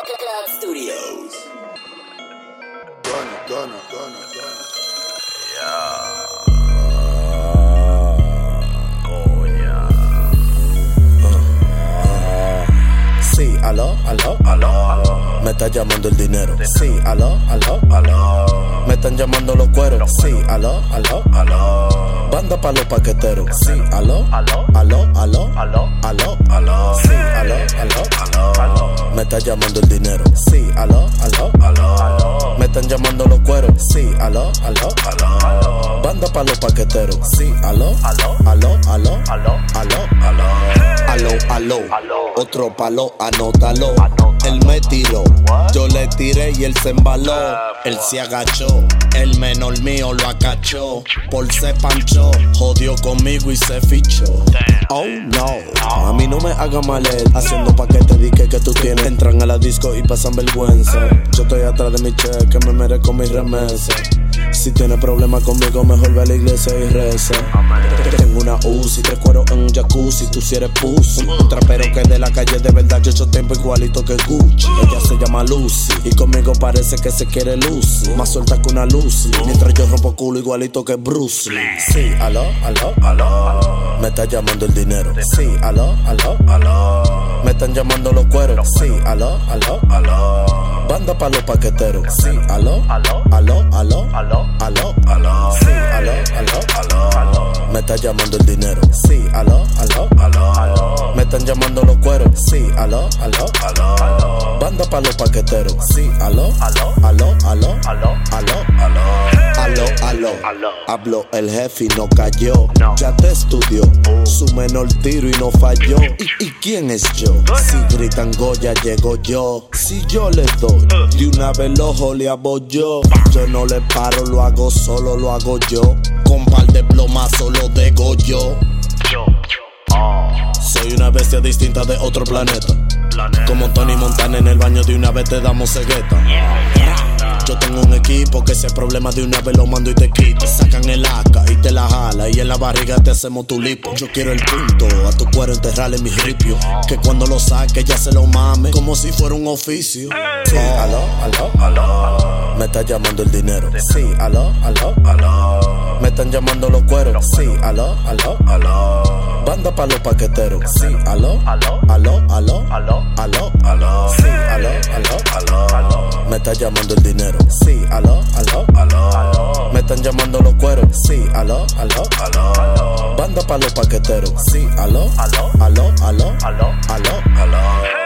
Studios. Gonna. Sí, aló. Me está llamando el dinero. Sí, aló. Me están llamando los cueros. Sí, aló. Banda pa' los paqueteros. Sí, aló. Sí, aló. Me está llamando el dinero. Sí, aló. Me están llamando los cueros. Sí, aló. Banda pa' los paqueteros. Sí, aló. Aló. Otro palo, anótalo. Él me tiró, yo le tiré y él se embaló. Él se agachó, el menor mío lo acachó. Por se panchó, jodió conmigo y se fichó. Oh no, a mí no me haga maler, haciendo pa' que te dique que tú tienes. Entran a la disco y pasan vergüenza. Yo estoy atrás de mi cheque, me merezco mi remesa. Si tienes problemas conmigo, mejor ve a la iglesia y reza. Tengo una Uzi, 3 cueros en un jacuzzi. Tú si eres pussy, un trapero que de la calle de verdad. Yo hecho tiempo igualito que Gucci. Ella se llama Lucy y conmigo parece que se quiere Lucy. Más suelta que una Lucy, mientras yo rompo culo igualito que Bruce Lee. Sí, aló. Me está llamando el dinero. Sí, aló. Me están llamando los cueros. Sí, aló. Banda pa' los paqueteros. Sí, aló. Sí, aló. Me está llamando el dinero. Sí, aló. Me están llamando los cueros. Sí, aló. Banda pa' los paqueteros. Sí, aló. Habló el jefe y no cayó. Ya te estudió su menor tiro y no falló. ¿Y quién es yo? Si gritan Goya, llego yo. Si yo le doy, de una vez los ojo le yo. Yo no le paro, lo hago solo, lo hago yo. Con par de plomazos lo degollo. Soy una bestia distinta de otro planeta. Como Tony Montana en el baño, de una vez te damos cegueta. Yo tengo un equipo que ese problema de una vez lo mando y te quito. Sacan el AK y te la jala y en la barriga te hacemos tu lipo. Yo quiero el punto, a tu cuero enterrarle mi ripio. Que cuando lo saque ya se lo mame, como si fuera un oficio. Sí, aló. Me está llamando el dinero. Sí, aló. Me están llamando los cueros. Sí, aló. Banda pa' los paqueteros. Sí, aló. Sí, aló. Me está llamando el dinero. Sí, aló. Me están llamando los cueros. Sí, aló. Banda pa' los paqueteros. Sí, aló.